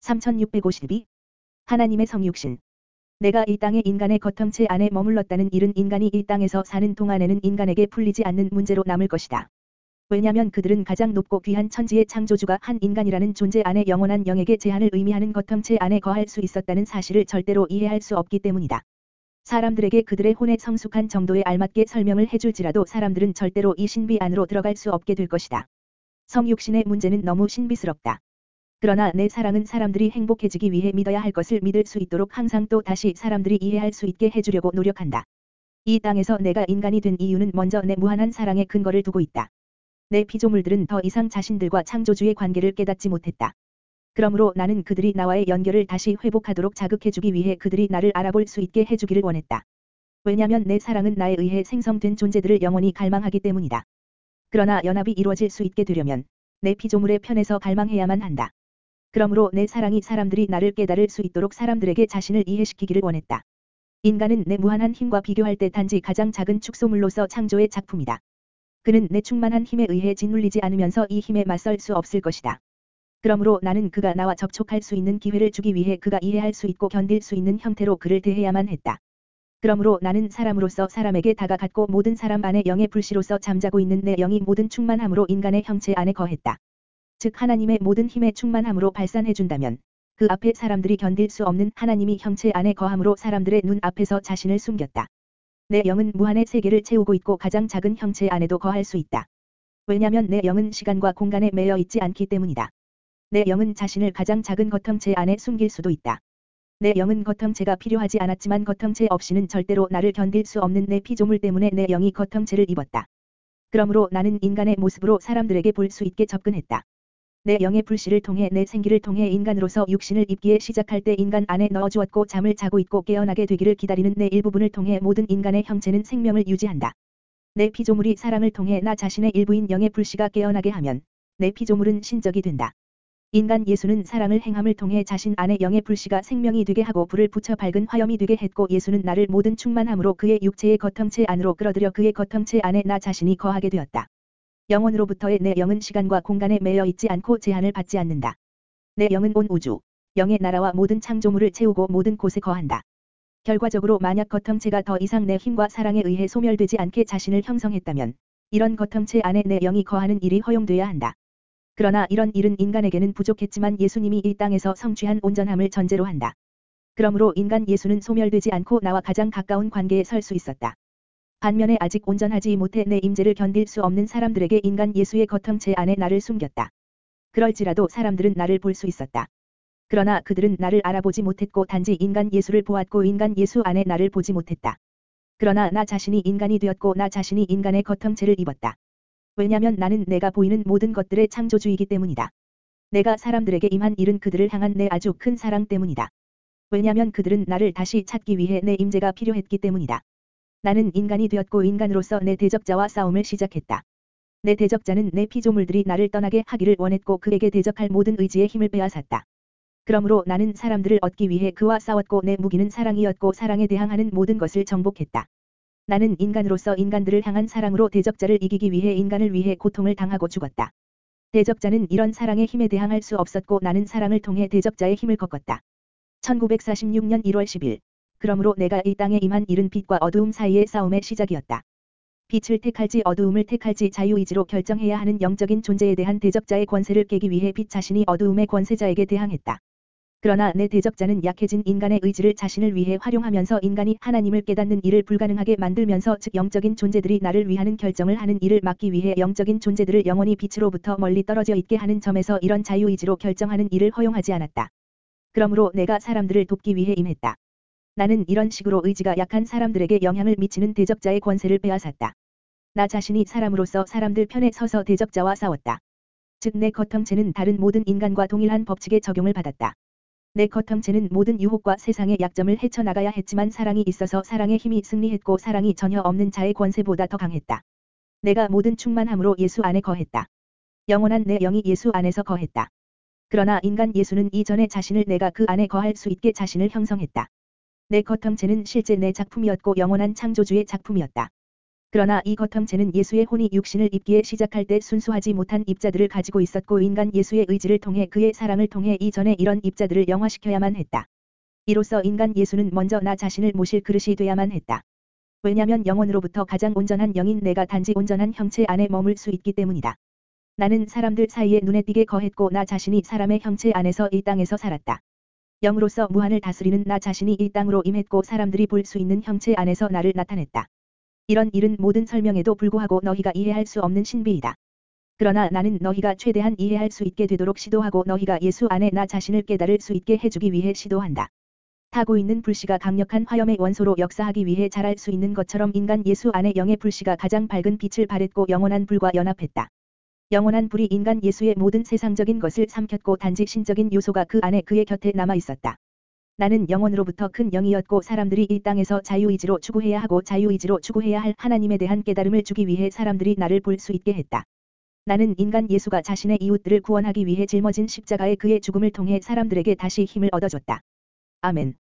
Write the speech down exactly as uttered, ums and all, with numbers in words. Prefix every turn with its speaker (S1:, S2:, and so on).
S1: 삼천육백오십이. 하나님의 성육신. 내가 이 땅에 인간의 겉형체 안에 머물렀다는 일은 인간이 이 땅에서 사는 동안에는 인간에게 풀리지 않는 문제로 남을 것이다. 왜냐면 그들은 가장 높고 귀한 천지의 창조주가 한 인간이라는 존재 안에 영원한 영에게 제한을 의미하는 겉형체 안에 거할 수 있었다는 사실을 절대로 이해할 수 없기 때문이다. 사람들에게 그들의 혼에 성숙한 정도에 알맞게 설명을 해줄지라도 사람들은 절대로 이 신비 안으로 들어갈 수 없게 될 것이다. 성육신의 문제는 너무 신비스럽다. 그러나 내 사랑은 사람들이 행복해지기 위해 믿어야 할 것을 믿을 수 있도록 항상 또 다시 사람들이 이해할 수 있게 해주려고 노력한다. 이 땅에서 내가 인간이 된 이유는 먼저 내 무한한 사랑에 근거를 두고 있다. 내 피조물들은 더 이상 자신들과 창조주의 관계를 깨닫지 못했다. 그러므로 나는 그들이 나와의 연결을 다시 회복하도록 자극해주기 위해 그들이 나를 알아볼 수 있게 해주기를 원했다. 왜냐면 내 사랑은 나에 의해 생성된 존재들을 영원히 갈망하기 때문이다. 그러나 연합이 이루어질 수 있게 되려면 내 피조물의 편에서 갈망해야만 한다. 그러므로 내 사랑이 사람들이 나를 깨달을 수 있도록 사람들에게 자신을 이해시키기를 원했다. 인간은 내 무한한 힘과 비교할 때 단지 가장 작은 축소물로서 창조의 작품이다. 그는 내 충만한 힘에 의해 짓눌리지 않으면서 이 힘에 맞설 수 없을 것이다. 그러므로 나는 그가 나와 접촉할 수 있는 기회를 주기 위해 그가 이해할 수 있고 견딜 수 있는 형태로 그를 대해야만 했다. 그러므로 나는 사람으로서 사람에게 다가갔고 모든 사람 안에 영의 불씨로서 잠자고 있는 내 영이 모든 충만함으로 인간의 형체 안에 거했다. 즉 하나님의 모든 힘의 충만함으로 발산해준다면 그 앞에 사람들이 견딜 수 없는 하나님이 형체 안에 거함으로 사람들의 눈 앞에서 자신을 숨겼다. 내 영은 무한의 세계를 채우고 있고 가장 작은 형체 안에도 거할 수 있다. 왜냐면 내 영은 시간과 공간에 매여 있지 않기 때문이다. 내 영은 자신을 가장 작은 겉형체 안에 숨길 수도 있다. 내 영은 겉형체가 필요하지 않았지만 겉형체 없이는 절대로 나를 견딜 수 없는 내 피조물 때문에 내 영이 겉형체를 입었다. 그러므로 나는 인간의 모습으로 사람들에게 볼 수 있게 접근했다. 내 영의 불씨를 통해 내 생기를 통해 인간으로서 육신을 입기에 시작할 때 인간 안에 넣어주었고 잠을 자고 있고 깨어나게 되기를 기다리는 내 일부분을 통해 모든 인간의 형체는 생명을 유지한다. 내 피조물이 사랑을 통해 나 자신의 일부인 영의 불씨가 깨어나게 하면 내 피조물은 신적이 된다. 인간 예수는 사랑을 행함을 통해 자신 안에 영의 불씨가 생명이 되게 하고 불을 붙여 밝은 화염이 되게 했고 예수는 나를 모든 충만함으로 그의 육체의 겉형체 안으로 끌어들여 그의 겉형체 안에 나 자신이 거하게 되었다. 영원으로부터의 내 영은 시간과 공간에 매여 있지 않고 제한을 받지 않는다. 내 영은 온 우주, 영의 나라와 모든 창조물을 채우고 모든 곳에 거한다. 결과적으로 만약 겉형체가 더 이상 내 힘과 사랑에 의해 소멸되지 않게 자신을 형성했다면 이런 겉형체 안에 내 영이 거하는 일이 허용돼야 한다. 그러나 이런 일은 인간에게는 부족했지만 예수님이 이 땅에서 성취한 온전함을 전제로 한다. 그러므로 인간 예수는 소멸되지 않고 나와 가장 가까운 관계에 설 수 있었다. 반면에 아직 온전하지 못해 내 임재를 견딜 수 없는 사람들에게 인간 예수의 겉형체 안에 나를 숨겼다. 그럴지라도 사람들은 나를 볼 수 있었다. 그러나 그들은 나를 알아보지 못했고 단지 인간 예수를 보았고 인간 예수 안에 나를 보지 못했다. 그러나 나 자신이 인간이 되었고 나 자신이 인간의 겉형체를 입었다. 왜냐면 나는 내가 보이는 모든 것들의 창조주이기 때문이다. 내가 사람들에게 임한 일은 그들을 향한 내 아주 큰 사랑 때문이다. 왜냐면 그들은 나를 다시 찾기 위해 내 임재가 필요했기 때문이다. 나는 인간이 되었고 인간으로서 내 대적자와 싸움을 시작했다. 내 대적자는 내 피조물들이 나를 떠나게 하기를 원했고 그에게 대적할 모든 의지의 힘을 빼앗았다. 그러므로 나는 사람들을 얻기 위해 그와 싸웠고 내 무기는 사랑이었고 사랑에 대항하는 모든 것을 정복했다. 나는 인간으로서 인간들을 향한 사랑으로 대적자를 이기기 위해 인간을 위해 고통을 당하고 죽었다. 대적자는 이런 사랑의 힘에 대항할 수 없었고 나는 사랑을 통해 대적자의 힘을 꺾었다. 천구백사십육 년 일월 십일. 그러므로 내가 이 땅에 임한 일은 빛과 어두움 사이의 싸움의 시작이었다. 빛을 택할지 어두움을 택할지 자유의지로 결정해야 하는 영적인 존재에 대한 대적자의 권세를 깨기 위해 빛 자신이 어두움의 권세자에게 대항했다. 그러나 내 대적자는 약해진 인간의 의지를 자신을 위해 활용하면서 인간이 하나님을 깨닫는 일을 불가능하게 만들면서 즉 영적인 존재들이 나를 위하는 결정을 하는 일을 막기 위해 영적인 존재들을 영원히 빛으로부터 멀리 떨어져 있게 하는 점에서 이런 자유의지로 결정하는 일을 허용하지 않았다. 그러므로 내가 사람들을 돕기 위해 임했다. 나는 이런 식으로 의지가 약한 사람들에게 영향을 미치는 대적자의 권세를 빼앗았다. 나 자신이 사람으로서 사람들 편에 서서 대적자와 싸웠다. 즉 내 겉형체는 다른 모든 인간과 동일한 법칙에 적용을 받았다. 내 겉형체는 모든 유혹과 세상의 약점을 헤쳐나가야 했지만 사랑이 있어서 사랑의 힘이 승리했고 사랑이 전혀 없는 자의 권세보다 더 강했다. 내가 모든 충만함으로 예수 안에 거했다. 영원한 내 영이 예수 안에서 거했다. 그러나 인간 예수는 이전에 자신을 내가 그 안에 거할 수 있게 자신을 형성했다. 내 겉형체는 실제 내 작품이었고 영원한 창조주의 작품이었다. 그러나 이 거텀체는 예수의 혼이 육신을 입기에 시작할 때 순수하지 못한 입자들을 가지고 있었고 인간 예수의 의지를 통해 그의 사랑을 통해 이전에 이런 입자들을 영화시켜야만 했다. 이로써 인간 예수는 먼저 나 자신을 모실 그릇이 돼야만 했다. 왜냐면 영원으로부터 가장 온전한 영인 내가 단지 온전한 형체 안에 머물 수 있기 때문이다. 나는 사람들 사이에 눈에 띄게 거했고 나 자신이 사람의 형체 안에서 이 땅에서 살았다. 영으로서 무한을 다스리는 나 자신이 이 땅으로 임했고 사람들이 볼 수 있는 형체 안에서 나를 나타냈다. 이런 일은 모든 설명에도 불구하고 너희가 이해할 수 없는 신비이다. 그러나 나는 너희가 최대한 이해할 수 있게 되도록 시도하고 너희가 예수 안에 나 자신을 깨달을 수 있게 해주기 위해 시도한다. 타고 있는 불씨가 강력한 화염의 원소로 역사하기 위해 자랄 수 있는 것처럼 인간 예수 안에 영의 불씨가 가장 밝은 빛을 발했고 영원한 불과 연합했다. 영원한 불이 인간 예수의 모든 세상적인 것을 삼켰고 단지 신적인 요소가 그 안에 그의 곁에 남아 있었다. 나는 영원으로부터 큰 영이었고 사람들이 이 땅에서 자유의지로 추구해야 하고 자유의지로 추구해야 할 하나님에 대한 깨달음을 주기 위해 사람들이 나를 볼 수 있게 했다. 나는 인간 예수가 자신의 이웃들을 구원하기 위해 짊어진 십자가의 그의 죽음을 통해 사람들에게 다시 힘을 얻어줬다. 아멘.